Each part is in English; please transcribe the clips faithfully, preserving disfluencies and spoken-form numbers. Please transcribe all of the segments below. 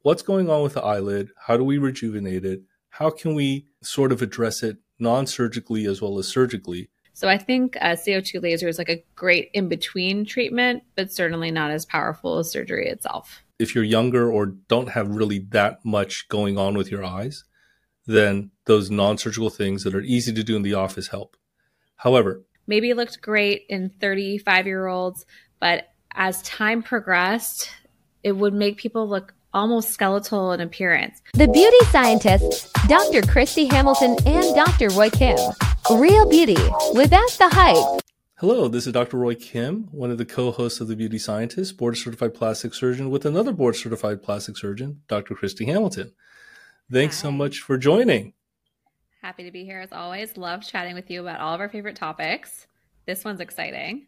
what's going on with the eyelid? How do we rejuvenate it? How can we sort of address it non-surgically as well as surgically? So I think uh, C O two laser is like a great in-between treatment, but certainly not as powerful as surgery itself. If you're younger or don't have really that much going on with your eyes, then those non-surgical things that are easy to do in the office help. However, maybe it looked great in thirty-five-year-olds, but as time progressed, it would make people look almost skeletal in appearance. The beauty scientists, Doctor Christy Hamilton and Doctor Roy Kim. Real beauty without the hype. Hello, this is Doctor Roy Kim, one of the co-hosts of The Beauty Scientist, board-certified plastic surgeon with another board-certified plastic surgeon, Doctor Christy Hamilton. Thanks Hi. so much for joining. Happy to be here as always. Love chatting with you about all of our favorite topics. This one's exciting.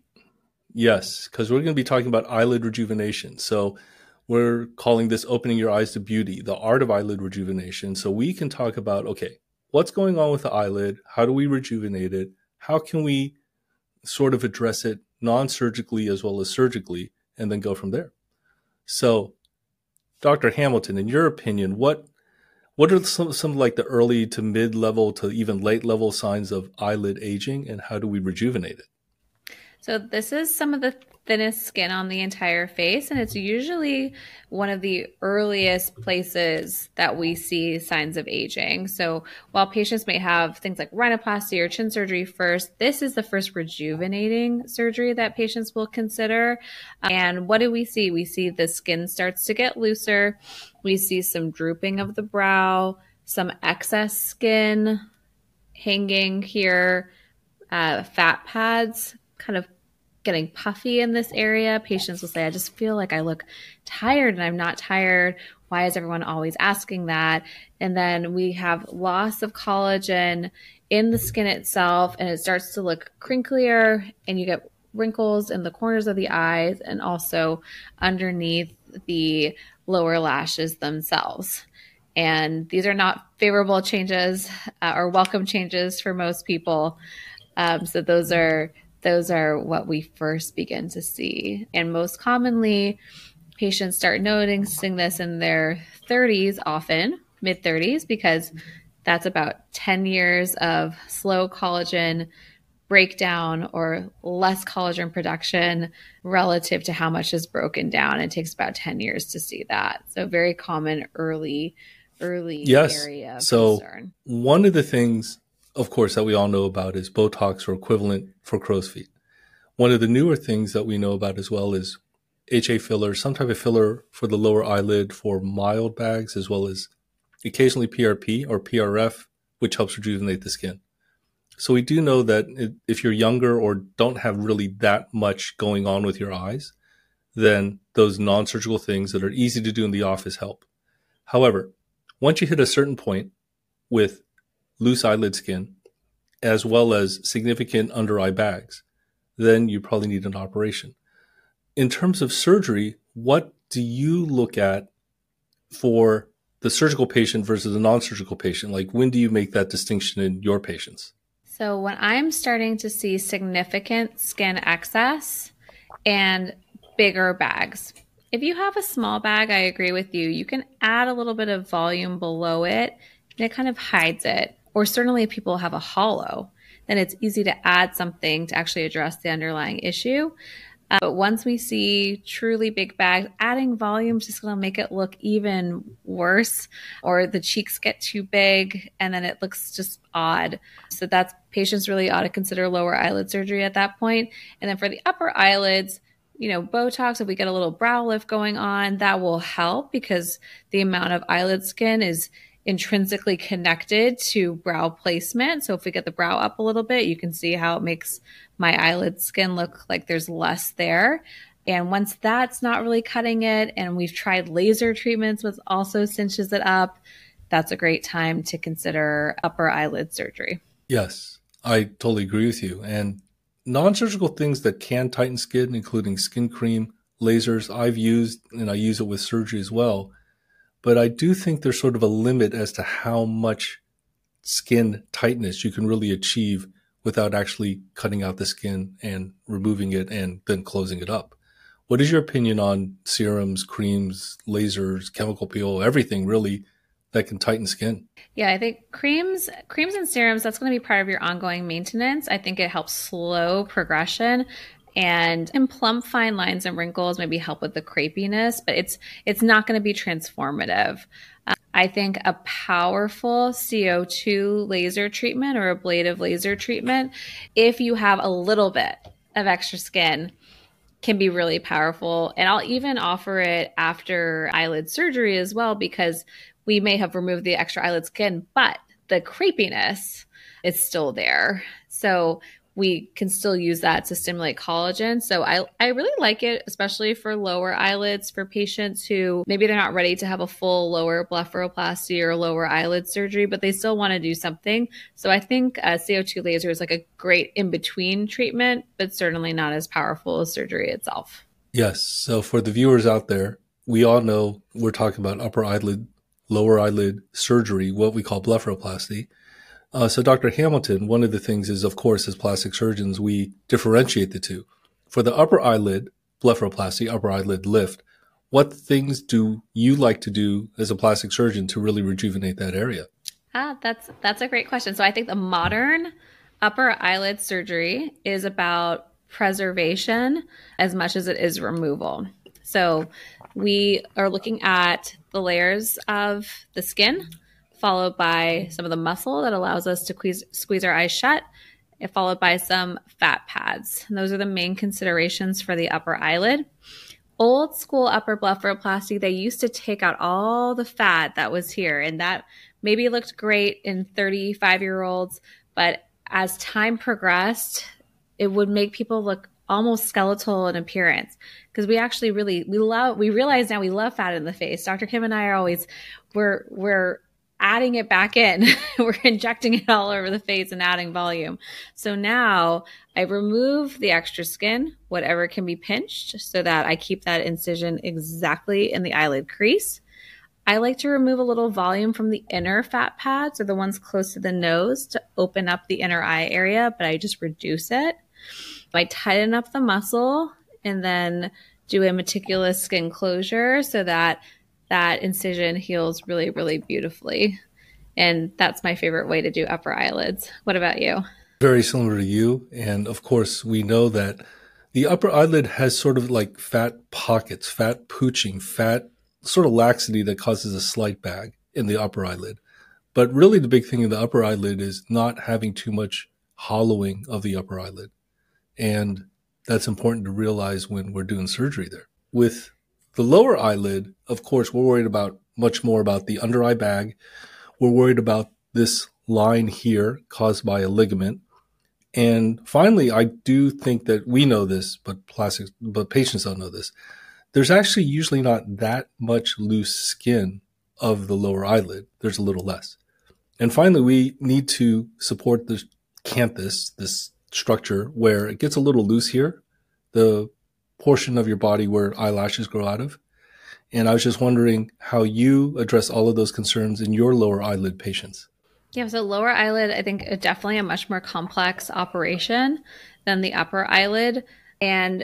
Yes, because we're going to be talking about eyelid rejuvenation. So we're calling this Opening Your Eyes to Beauty, the art of eyelid rejuvenation. So we can talk about, okay, what's going on with the eyelid? How do we rejuvenate it? How can we sort of address it non-surgically as well as surgically, and then go from there? So, Doctor Hamilton, in your opinion, what what are some, some like the early to mid-level to even late-level signs of eyelid aging, and how do we rejuvenate it? So this is some of the thinnest skin on the entire face, and it's usually one of the earliest places that we see signs of aging. So while patients may have things like rhinoplasty or chin surgery first, this is the first rejuvenating surgery that patients will consider. And what do we see? We see the skin starts to get looser. We see some drooping of the brow, some excess skin hanging here, uh, fat pads kind of getting puffy in this area. Patients will say, I just feel like I look tired and I'm not tired. Why is everyone always asking that? And then we have loss of collagen in the skin itself, and it starts to look crinklier, and you get wrinkles in the corners of the eyes and also underneath the lower lashes themselves. And these are not favorable changes uh, or welcome changes for most people. Um, so those are Those are what we first begin to see. And most commonly, patients start noticing this in their thirties, often mid thirties, because that's about ten years of slow collagen breakdown or less collagen production relative to how much is broken down. It takes about ten years to see that. So very common early, early yes. area of so concern. One of the things, of course, that we all know about is Botox or equivalent for crow's feet. One of the newer things that we know about as well is H A filler, some type of filler for the lower eyelid for mild bags, as well as occasionally P R P or P R F, which helps rejuvenate the skin. So we do know that if you're younger or don't have really that much going on with your eyes, then those non-surgical things that are easy to do in the office help. However, once you hit a certain point with loose eyelid skin, as well as significant under eye bags, then you probably need an operation. In terms of surgery, what do you look at for the surgical patient versus the non-surgical patient? Like, when do you make that distinction in your patients? So when I'm starting to see significant skin excess and bigger bags, if you have a small bag, I agree with you. You can add a little bit of volume below it, and it kind of hides it. Or certainly if people have a hollow, then it's easy to add something to actually address the underlying issue. Uh, but once we see truly big bags, adding volume is just going to make it look even worse, or the cheeks get too big and then it looks just odd. So that's patients really ought to consider lower eyelid surgery at that point. And then for the upper eyelids, you know, Botox, if we get a little brow lift going on, that will help because the amount of eyelid skin is intrinsically connected to brow placement. So if we get the brow up a little bit, you can see how it makes my eyelid skin look like there's less there. And once that's not really cutting it, and we've tried laser treatments, which also cinches it up, that's a great time to consider upper eyelid surgery. Yes, I totally agree with you. And non-surgical things that can tighten skin, including skin cream, lasers, I've used, and I use it with surgery as well. But I do think there's sort of a limit as to how much skin tightness you can really achieve without actually cutting out the skin and removing it and then closing it up. What is your opinion on serums, creams, lasers, chemical peel, everything really that can tighten skin? Yeah, I think creams, creams and serums, that's going to be part of your ongoing maintenance. I think it helps slow progression and can plump fine lines and wrinkles, maybe help with the crepiness, but it's it's not going to be transformative. Um, I think a powerful C O two laser treatment or ablative laser treatment, if you have a little bit of extra skin, can be really powerful. And I'll even offer it after eyelid surgery as well, because we may have removed the extra eyelid skin, but the crepiness is still there. So we can still use that to stimulate collagen. So I, I really like it, especially for lower eyelids, for patients who maybe they're not ready to have a full lower blepharoplasty or lower eyelid surgery, but they still want to do something. So I think a C O two laser is like a great in-between treatment, but certainly not as powerful as surgery itself. Yes. So for the viewers out there, we all know we're talking about upper eyelid, lower eyelid surgery, what we call blepharoplasty. Uh, so Doctor Hamilton, one of the things is, of course, as plastic surgeons, we differentiate the two. For the upper eyelid blepharoplasty, upper eyelid lift, what things do you like to do as a plastic surgeon to really rejuvenate that area? Ah, that's that's a great question. So I think the modern upper eyelid surgery is about preservation as much as it is removal. So we are looking at the layers of the skin, followed by some of the muscle that allows us to squeeze, squeeze our eyes shut, and followed by some fat pads. And those are the main considerations for the upper eyelid. Old school upper blepharoplasty, they used to take out all the fat that was here, and that maybe looked great in thirty-five-year-olds, but as time progressed, it would make people look almost skeletal in appearance, because we actually really, we love, we realize now we love fat in the face. Doctor Kim and I are always, we're, we're, adding it back in. We're injecting it all over the face and adding volume. So now I remove the extra skin, whatever can be pinched, so that I keep that incision exactly in the eyelid crease. I like to remove a little volume from the inner fat pads, or the ones close to the nose, to open up the inner eye area, but I just reduce it. I tighten up the muscle and then do a meticulous skin closure so that that incision heals really, really beautifully. And that's my favorite way to do upper eyelids. What about you? Very similar to you. And of course, we know that the upper eyelid has sort of like fat pockets, fat pooching, fat sort of laxity that causes a slight bag in the upper eyelid. But really the big thing in the upper eyelid is not having too much hollowing of the upper eyelid. And that's important to realize when we're doing surgery there. With the lower eyelid, of course, we're worried about much more about the under eye bag. We're worried about this line here caused by a ligament. And finally, I do think that we know this, but plastic, but patients don't know this. There's actually usually not that much loose skin of the lower eyelid. There's a little less. And finally, we need to support the canthus, this structure where it gets a little loose here, the portion of your body where eyelashes grow out of. And I was just wondering how you address all of those concerns in your lower eyelid patients. Yeah, so lower eyelid, I think is definitely a much more complex operation than the upper eyelid. And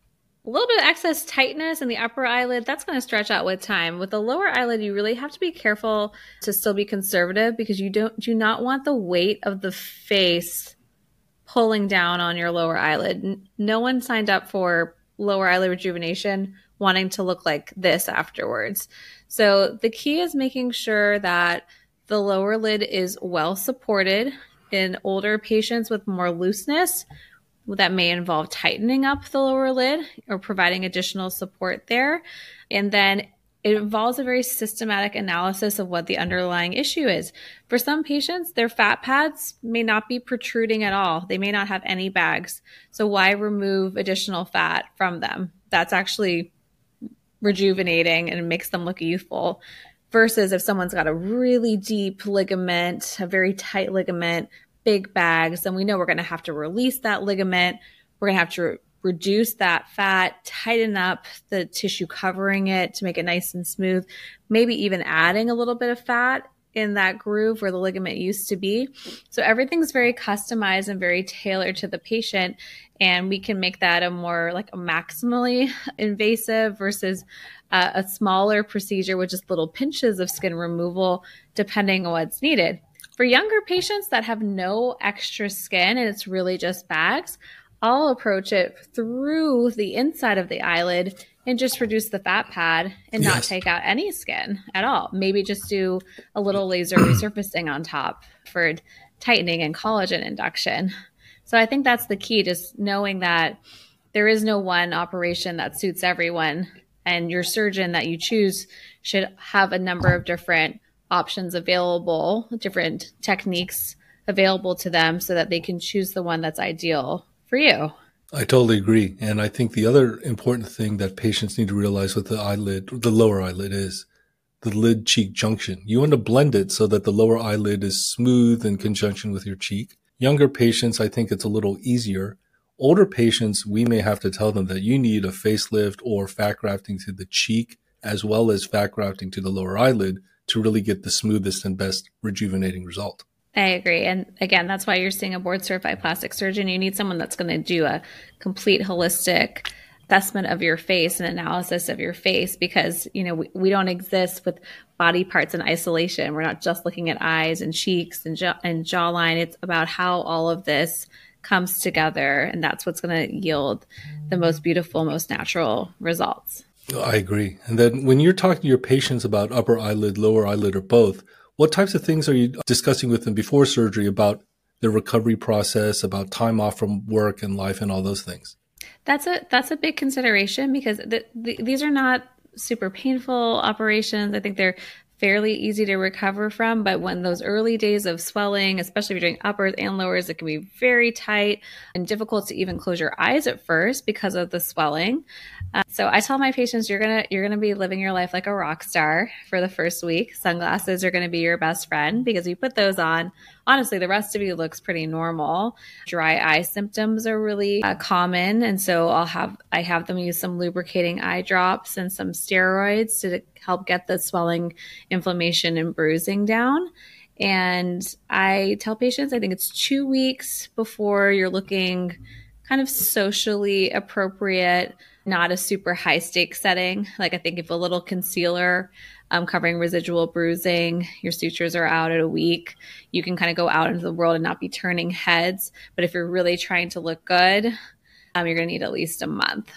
a little bit of excess tightness in the upper eyelid, that's going to stretch out with time. With the lower eyelid, you really have to be careful to still be conservative, because you don't do not want the weight of the face pulling down on your lower eyelid. No one signed up for lower eyelid rejuvenation wanting to look like this afterwards. So the key is making sure that the lower lid is well supported. In older patients with more looseness, that may involve tightening up the lower lid or providing additional support there. And then it involves a very systematic analysis of what the underlying issue is. For some patients, their fat pads may not be protruding at all. They may not have any bags. So why remove additional fat from them? That's actually rejuvenating and makes them look youthful. Versus if someone's got a really deep ligament, a very tight ligament, big bags, then we know we're going to have to release that ligament. We're going to have to re- reduce that fat, tighten up the tissue covering it to make it nice and smooth, maybe even adding a little bit of fat in that groove where the ligament used to be. So everything's very customized and very tailored to the patient. And we can make that a more like a maximally invasive versus uh, a smaller procedure with just little pinches of skin removal, depending on what's needed. For younger patients that have no extra skin and it's really just bags, I'll approach it through the inside of the eyelid and just reduce the fat pad and not Yes. take out any skin at all. Maybe just do a little laser resurfacing on top for tightening and collagen induction. So I think that's the key, just knowing that there is no one operation that suits everyone, and your surgeon that you choose should have a number of different options available, different techniques available to them so that they can choose the one that's ideal for you. I totally agree. And I think the other important thing that patients need to realize with the eyelid, the lower eyelid, is the lid cheek junction. You want to blend it so that the lower eyelid is smooth in conjunction with your cheek. Younger patients, I think it's a little easier. Older patients, we may have to tell them that you need a facelift or fat grafting to the cheek as well as fat grafting to the lower eyelid to really get the smoothest and best rejuvenating result. I agree. And again, that's why you're seeing a board certified plastic surgeon. You need someone that's going to do a complete holistic assessment of your face and analysis of your face, because, you know, we, we don't exist with body parts in isolation. We're not just looking at eyes and cheeks and, jaw, and jawline. It's about how all of this comes together. And that's what's going to yield the most beautiful, most natural results. I agree. And then when you're talking to your patients about upper eyelid, lower eyelid, or both, what types of things are you discussing with them before surgery about their recovery process, about time off from work and life and all those things? That's a that's a big consideration, because the, the, these are not super painful operations. I think they're fairly easy to recover from. But when those early days of swelling, especially if you're doing uppers and lowers, it can be very tight and difficult to even close your eyes at first because of the swelling. Uh, so I tell my patients, you're gonna you're gonna be living your life like a rock star for the first week. Sunglasses are gonna be your best friend, because you put those on, honestly, the rest of you looks pretty normal. Dry eye symptoms are really uh, common, and so I'll have I have them use some lubricating eye drops and some steroids to help get the swelling, inflammation, and bruising down. And I tell patients, I think it's two weeks before you're looking kind of socially appropriate, not a super high stakes setting. Like, I think if a little concealer um, covering residual bruising, your sutures are out at a week, you can kind of go out into the world and not be turning heads. But if you're really trying to look good, um, you're going to need at least a month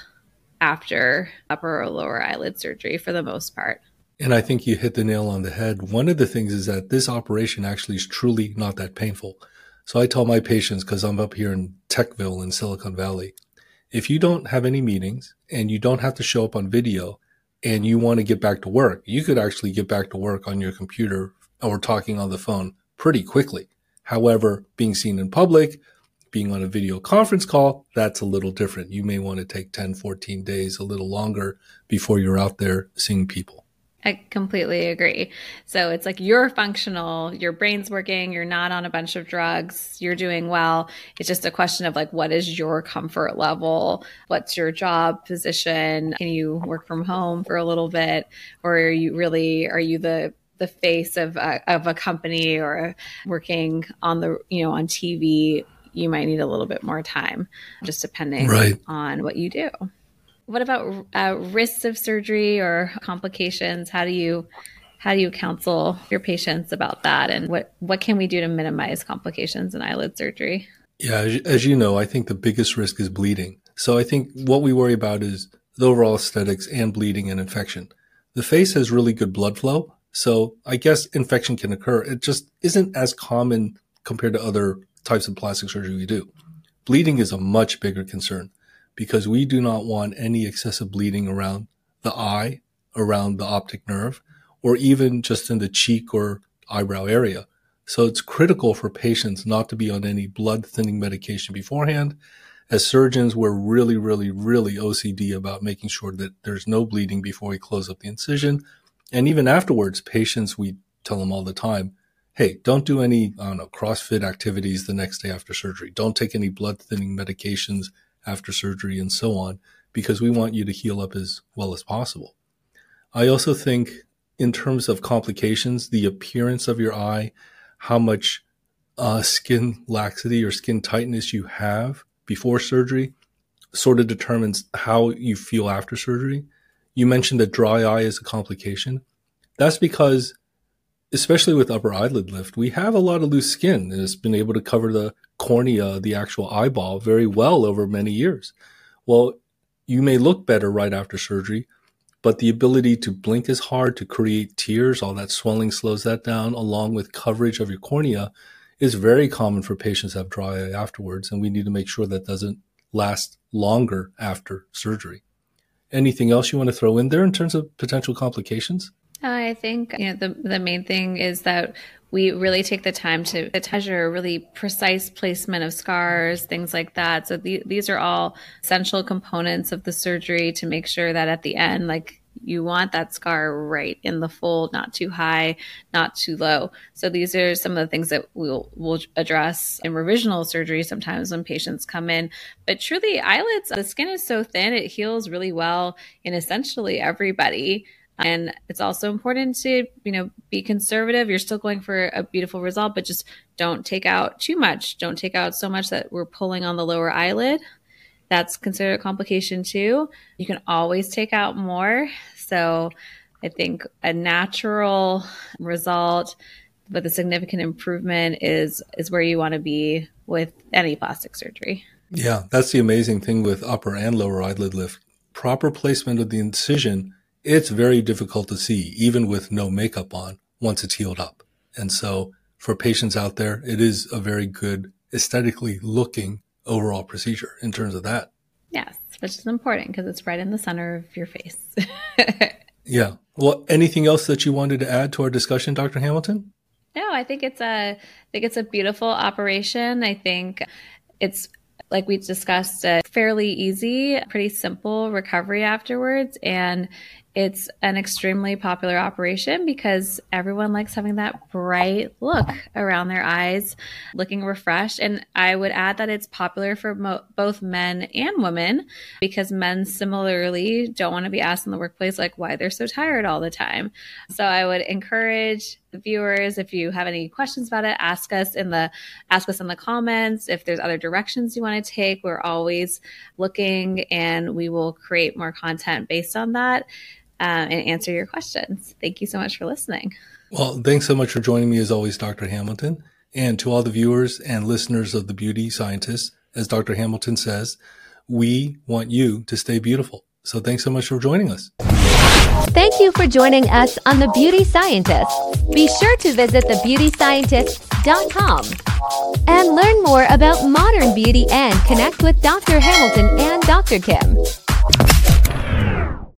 after upper or lower eyelid surgery for the most part. And I think you hit the nail on the head. One of the things is that this operation actually is truly not that painful. So I tell my patients, because I'm up here in Techville in Silicon Valley, if you don't have any meetings and you don't have to show up on video and you want to get back to work, you could actually get back to work on your computer or talking on the phone pretty quickly. However, being seen in public, being on a video conference call, that's a little different. You may want to take ten, fourteen days, a little longer before you're out there seeing people. I completely agree. So it's like you're functional, your brain's working, you're not on a bunch of drugs, you're doing well. It's just a question of like, what is your comfort level? What's your job position? Can you work from home for a little bit? Or are you really, are you the the face of a, of a company or working on the, you know, on T V? You might need a little bit more time, just depending right. on what you do. What about uh, risks of surgery or complications? How do you how do you counsel your patients about that? And what, what can we do to minimize complications in eyelid surgery? Yeah, as you know, I think the biggest risk is bleeding. So I think what we worry about is the overall aesthetics and bleeding and infection. The face has really good blood flow, so I guess infection can occur. It just isn't as common compared to other types of plastic surgery we do. Bleeding is a much bigger concern, because we do not want any excessive bleeding around the eye, around the optic nerve, or even just in the cheek or eyebrow area. So it's critical for patients not to be on any blood thinning medication beforehand. As surgeons, we're really, really, really O C D about making sure that there's no bleeding before we close up the incision. And even afterwards, patients, we tell them all the time, hey, don't do any, I don't know, CrossFit activities the next day after surgery. Don't take any blood thinning medications after surgery and so on, because we want you to heal up as well as possible. I also think in terms of complications, the appearance of your eye, how much uh, skin laxity or skin tightness you have before surgery sort of determines how you feel after surgery. You mentioned that dry eye is a complication. That's because, especially with upper eyelid lift, we have a lot of loose skin and it's been able to cover the cornea, the actual eyeball, very well over many years. Well, you may look better right after surgery, but the ability to blink as hard, to create tears, all that swelling slows that down, along with coverage of your cornea, is very common for patients that have dry eye afterwards, and we need to make sure that doesn't last longer after surgery. Anything else you want to throw in there in terms of potential complications? I think you know the the main thing is that we really take the time to measure really precise placement of scars, things like that. So the, these are all essential components of the surgery to make sure that at the end, like you want that scar right in the fold, not too high, not too low. So these are some of the things that we'll we'll address in revisional surgery sometimes when patients come in. But truly, eyelids, the skin is so thin, it heals really well in essentially everybody. And it's also important to, you know, be conservative. You're still going for a beautiful result, but just don't take out too much. Don't take out so much that we're pulling on the lower eyelid. That's considered a complication too. You can always take out more. So I think a natural result with a significant improvement is, is where you want to be with any plastic surgery. Yeah, that's the amazing thing with upper and lower eyelid lift. Proper placement of the incision, it's very difficult to see, even with no makeup on, once it's healed up. And so for patients out there, it is a very good, aesthetically looking overall procedure in terms of that. Yes, which is important because it's right in the center of your face. Yeah. Well, anything else that you wanted to add to our discussion, Doctor Hamilton? No, I think it's a, I think it's a beautiful operation. I think it's, like we discussed, a fairly easy, pretty simple recovery afterwards. And it's an extremely popular operation because everyone likes having that bright look around their eyes, looking refreshed. And I would add that it's popular for mo- both men and women because men similarly don't want to be asked in the workplace like why they're so tired all the time. So I would encourage the viewers, if you have any questions about it, ask us in the ask us in the comments. If there's other directions you want to take, we're always looking and we will create more content based on that. Um, and answer your questions. Thank you so much for listening. Well, thanks so much for joining me as always, Doctor Hamilton. And to all the viewers and listeners of The Beauty Scientist, as Doctor Hamilton says, we want you to stay beautiful. So thanks so much for joining us. Thank you for joining us on The Beauty Scientist. Be sure to visit the beauty scientist dot com and learn more about modern beauty and connect with Doctor Hamilton and Doctor Kim.